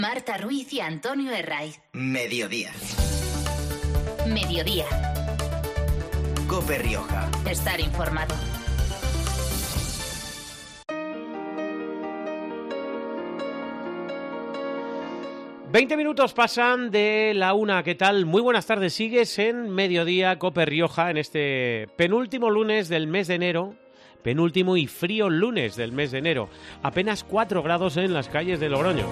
Marta Ruiz y Antonio Herraiz. Mediodía. Mediodía. COPE Rioja. Estar informado. Veinte minutos pasan de la 1. ¿Qué tal? Muy buenas tardes. Sigues en Mediodía, COPE Rioja, en este penúltimo lunes del mes de enero. Penúltimo y frío lunes del mes de enero. Apenas 4 grados en las calles de Logroño.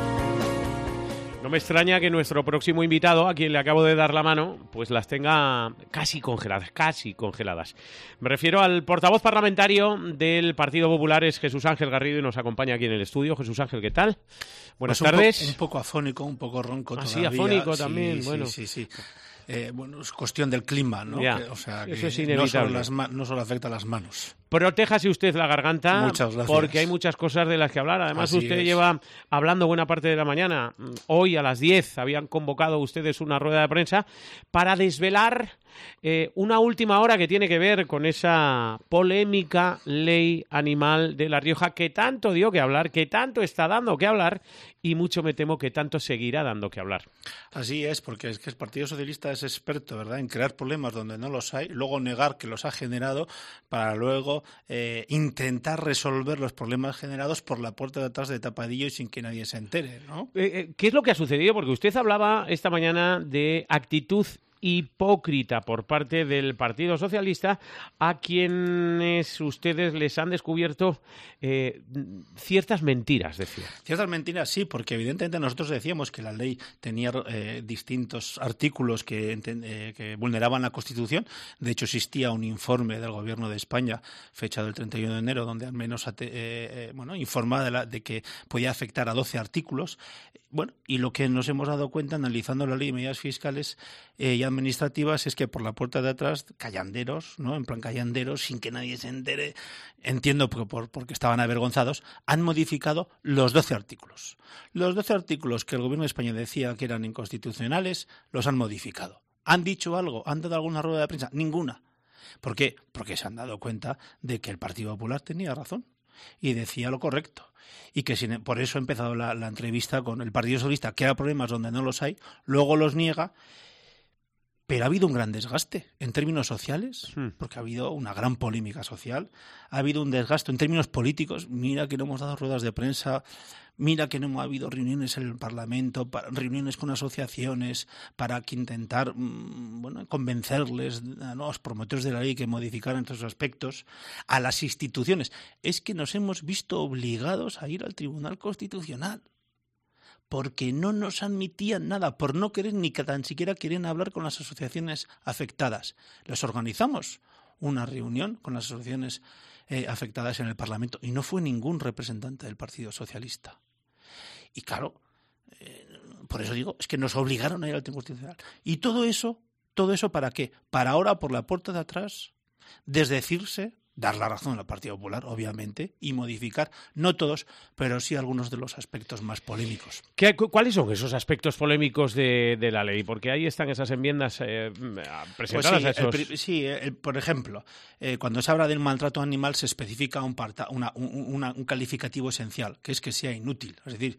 No me extraña que nuestro próximo invitado, a quien le acabo de dar la mano, pues las tenga casi congeladas. Me refiero al portavoz parlamentario del Partido Popular, es Jesús Ángel Garrido, y nos acompaña aquí en el estudio. Jesús Ángel, ¿qué tal? Buenas tardes. Un poco afónico, un poco ronco todavía. Sí, afónico también, bueno. Sí. Bueno, es cuestión del clima, ¿no? Ya, eso es inevitable. No solo afecta a las manos. Protéjase usted la garganta. Muchas gracias. Porque hay muchas cosas de las que hablar. Además, Así usted es. lleva hablando buena parte de la mañana. Hoy a las 10 habían convocado ustedes una rueda de prensa para desvelar una última hora que tiene que ver con esa polémica ley animal de La Rioja que tanto dio que hablar, que tanto está dando que hablar y mucho me temo que tanto seguirá dando que hablar. Así es, porque es que el Partido Socialista es experto, ¿verdad?, en crear problemas donde no los hay, luego negar que los ha generado para luego intentar resolver los problemas generados por la puerta de atrás de tapadillo y sin que nadie se entere, ¿no? ¿Qué es lo que ha sucedido? Porque usted hablaba esta mañana de actitud hipócrita por parte del Partido Socialista, a quienes ustedes les han descubierto ciertas mentiras, decía. Ciertas mentiras, sí, porque evidentemente nosotros decíamos que la ley tenía distintos artículos que vulneraban la Constitución. De hecho, existía un informe del Gobierno de España, fechado el 31 de enero, donde al menos informaba de que podía afectar a 12 artículos. Bueno, y lo que nos hemos dado cuenta analizando la ley de medidas fiscales y administrativas es que por la puerta de atrás, callanderos, ¿no? En plan callanderos, sin que nadie se entere, entiendo porque estaban avergonzados, han modificado los 12 artículos. Los 12 artículos que el Gobierno de España decía que eran inconstitucionales, los han modificado. ¿Han dicho algo? ¿Han dado alguna rueda de prensa? Ninguna. ¿Por qué? Porque se han dado cuenta de que el Partido Popular tenía razón y decía lo correcto. Y que por eso ha empezado la entrevista con el Partido Socialista, que hay problemas donde no los hay, luego los niega, pero ha habido un gran desgaste en términos sociales, porque ha habido una gran polémica social, ha habido un desgaste en términos políticos. Mira que no hemos dado ruedas de prensa, mira que no ha habido reuniones en el Parlamento, reuniones con asociaciones para intentar convencerles a los promotores de la ley que modificaran estos aspectos, a las instituciones. Es que nos hemos visto obligados a ir al Tribunal Constitucional, porque no nos admitían nada, por no querer ni que tan siquiera querían hablar con las asociaciones afectadas. Les organizamos una reunión con las asociaciones afectadas en el Parlamento y no fue ningún representante del Partido Socialista. Y claro, por eso digo, es que nos obligaron a ir al Tribunal Constitucional. ¿Y todo eso para qué? Para ahora, por la puerta de atrás, desdecirse, dar la razón al Partido Popular, obviamente, y modificar, no todos, pero sí algunos de los aspectos más polémicos. ¿Cuáles son esos aspectos polémicos de la ley? Porque ahí están esas enmiendas presentadas. Pues por ejemplo, cuando se habla del maltrato animal se especifica un calificativo esencial, que es que sea inútil. Es decir,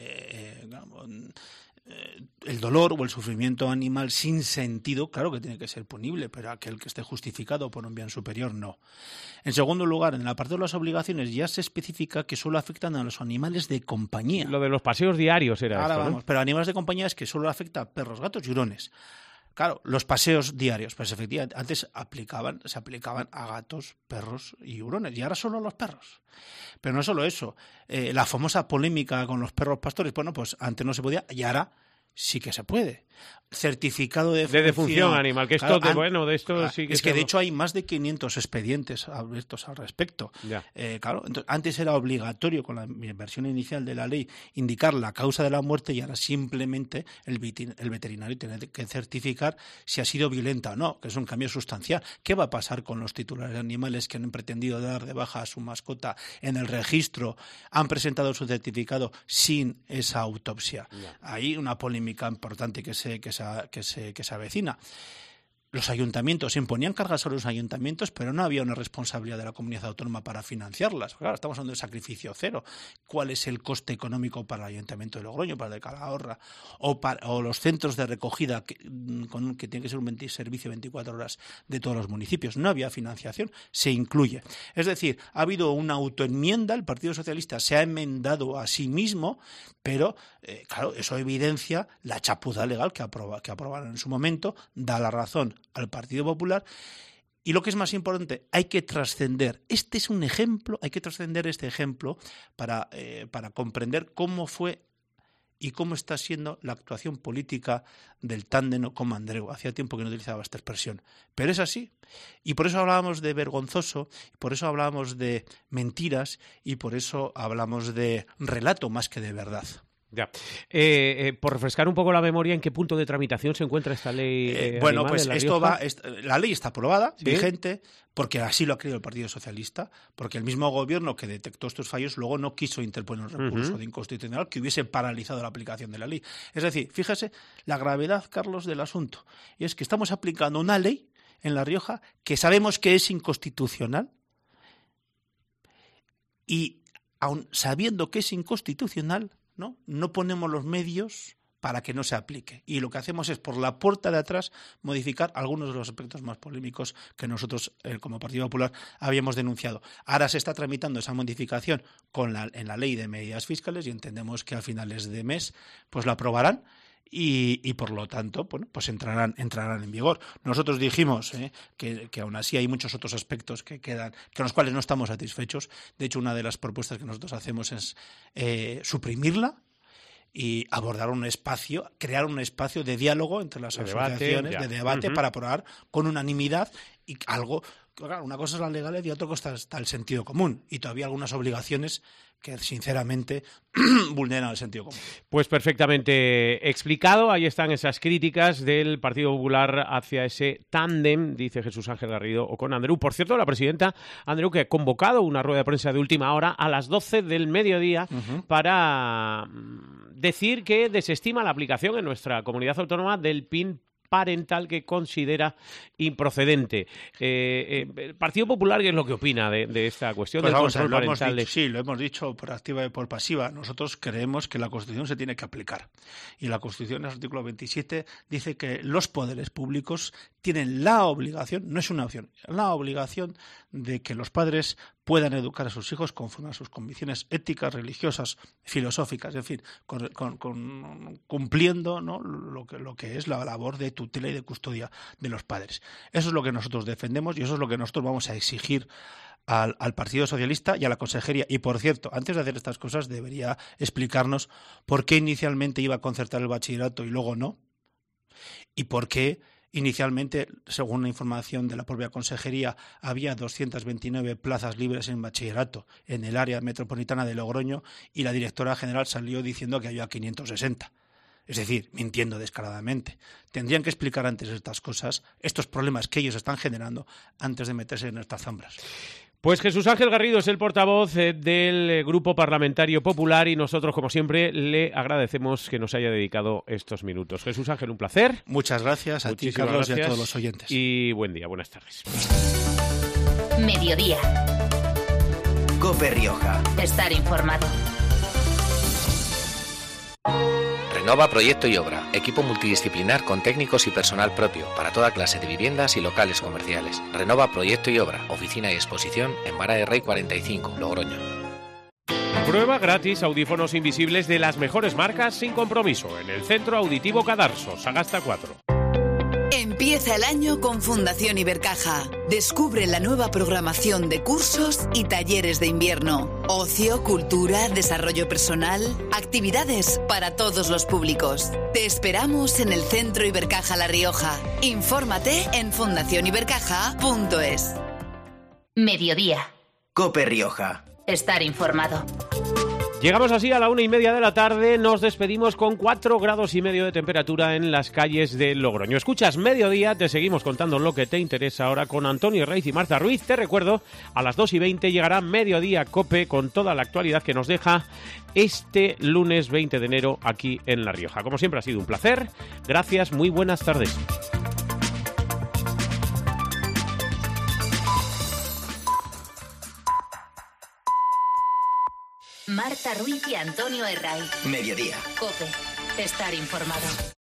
el dolor o el sufrimiento animal sin sentido, claro que tiene que ser punible, pero aquel que esté justificado por un bien superior, no. En segundo lugar, en el apartado de las obligaciones ya se especifica que solo afectan a los animales de compañía. Lo de los paseos diarios era ahora esto, vamos, ¿no? Pero animales de compañía es que solo afecta a perros, gatos y hurones. Claro, los paseos diarios, pues efectivamente, antes se aplicaban a gatos, perros y hurones, y ahora solo a los perros. Pero no solo eso, la famosa polémica con los perros pastores, bueno, pues antes no se podía y ahora sí que se puede. Certificado de defunción animal, que esto de esto sí que es que de hecho hay más de 500 expedientes abiertos al respecto. Claro, entonces, antes era obligatorio con la versión inicial de la ley indicar la causa de la muerte y ahora simplemente el veterinario tiene que certificar si ha sido violenta o no, que es un cambio sustancial. ¿Qué va a pasar con los titulares de animales que han pretendido dar de baja a su mascota en el registro, han presentado su certificado sin esa autopsia? Hay una polémica importante que se avecina. los ayuntamientos, se imponían cargas sobre los ayuntamientos, pero no había una responsabilidad de la comunidad autónoma para financiarlas. Claro, estamos hablando de sacrificio cero. ¿Cuál es el coste económico para el Ayuntamiento de Logroño, para el de Calahorra, o los centros de recogida que tiene que ser un servicio 24 horas de todos los municipios? No había financiación, se incluye. Es decir, ha habido una autoenmienda, el Partido Socialista se ha enmendado a sí mismo, pero claro, eso evidencia la chapuza legal que aprobaron en su momento, da la razón al Partido Popular. Y lo que es más importante, hay que trascender. Este es un ejemplo, hay que trascender este ejemplo para comprender cómo fue y cómo está siendo la actuación política del tándem con Andreu. Hacía tiempo que no utilizaba esta expresión, pero es así. Y por eso hablábamos de vergonzoso, por eso hablábamos de mentiras y por eso hablamos de relato más que de verdad. Ya. Por refrescar un poco la memoria, ¿en qué punto de tramitación se encuentra esta ley? Bueno, pues la ley está aprobada, ¿sí? Vigente, porque así lo ha querido el Partido Socialista, porque el mismo gobierno que detectó estos fallos luego no quiso interponer un recurso de inconstitucionalidad que hubiese paralizado la aplicación de la ley. Es decir, fíjese la gravedad, Carlos, del asunto. Y es que estamos aplicando una ley en La Rioja que sabemos que es inconstitucional y, aun sabiendo que es inconstitucional, no ponemos los medios para que no se aplique. Y lo que hacemos es, por la puerta de atrás, modificar algunos de los aspectos más polémicos que nosotros, como Partido Popular, habíamos denunciado. Ahora se está tramitando esa modificación en la Ley de Medidas Fiscales y entendemos que a finales de mes pues la aprobarán. Y por lo tanto, bueno, pues entrarán en vigor. Nosotros dijimos que aún así hay muchos otros aspectos que quedan, con los cuales no estamos satisfechos. De hecho, una de las propuestas que nosotros hacemos es suprimirla y abordar un espacio, crear un espacio de diálogo entre las asociaciones, de debate, para aprobar con unanimidad y algo. Claro, una cosa es la legalidad y otra cosa está el sentido común. Y todavía algunas obligaciones que, sinceramente, vulneran el sentido común. Pues perfectamente explicado. Ahí están esas críticas del Partido Popular hacia ese tándem, dice Jesús Ángel Garrido, o con Andreu. Por cierto, la presidenta Andreu, que ha convocado una rueda de prensa de última hora a las 12 del mediodía para decir que desestima la aplicación en nuestra comunidad autónoma del PIN parental que considera improcedente. El Partido Popular, ¿qué es lo que opina de esta cuestión del control parental? Sí, lo hemos dicho por activa y por pasiva. Nosotros creemos que la Constitución se tiene que aplicar. Y la Constitución, en el artículo 27, dice que los poderes públicos tienen la obligación, no es una opción, la obligación de que los padres puedan educar a sus hijos conforme a sus convicciones éticas, religiosas, filosóficas, en fin, cumpliendo, ¿no?, lo que es la labor de tutela y de custodia de los padres. Eso es lo que nosotros defendemos y eso es lo que nosotros vamos a exigir al Partido Socialista y a la Consejería. Y, por cierto, antes de hacer estas cosas debería explicarnos por qué inicialmente iba a concertar el bachillerato y luego no, y por qué inicialmente, según la información de la propia Consejería, había 229 plazas libres en bachillerato en el área metropolitana de Logroño y la directora general salió diciendo que había 560. Es decir, mintiendo descaradamente. Tendrían que explicar antes estas cosas, estos problemas que ellos están generando, antes de meterse en estas zambras. Pues Jesús Ángel Garrido es el portavoz del Grupo Parlamentario Popular y nosotros, como siempre, le agradecemos que nos haya dedicado estos minutos. Jesús Ángel, un placer. Muchas gracias a ti, Carlos, y a todos los oyentes. Y buen día, buenas tardes. Mediodía. COPE Rioja. Estar informado. Renova Proyecto y Obra, equipo multidisciplinar con técnicos y personal propio para toda clase de viviendas y locales comerciales. Renova Proyecto y Obra, oficina y exposición en Vara de Rey 45, Logroño. Prueba gratis audífonos invisibles de las mejores marcas sin compromiso en el Centro Auditivo Cadarso, Sagasta 4. Empieza el año con Fundación Ibercaja. Descubre la nueva programación de cursos y talleres de invierno. Ocio, cultura, desarrollo personal, actividades para todos los públicos. Te esperamos en el Centro Ibercaja La Rioja. Infórmate en fundacionibercaja.es. Mediodía. COPE Rioja. Estar informado. Llegamos así a la 1:30 de la tarde, nos despedimos con 4,5 grados de temperatura en las calles de Logroño. Escuchas Mediodía, te seguimos contando lo que te interesa ahora con Antonio Herraiz y Marta Ruiz. Te recuerdo, a las 2:20 llegará Mediodía COPE con toda la actualidad que nos deja este lunes 20 de enero aquí en La Rioja. Como siempre ha sido un placer, gracias, muy buenas tardes. Ruiz y Antonio Herray. Mediodía. COPE. Estar informado.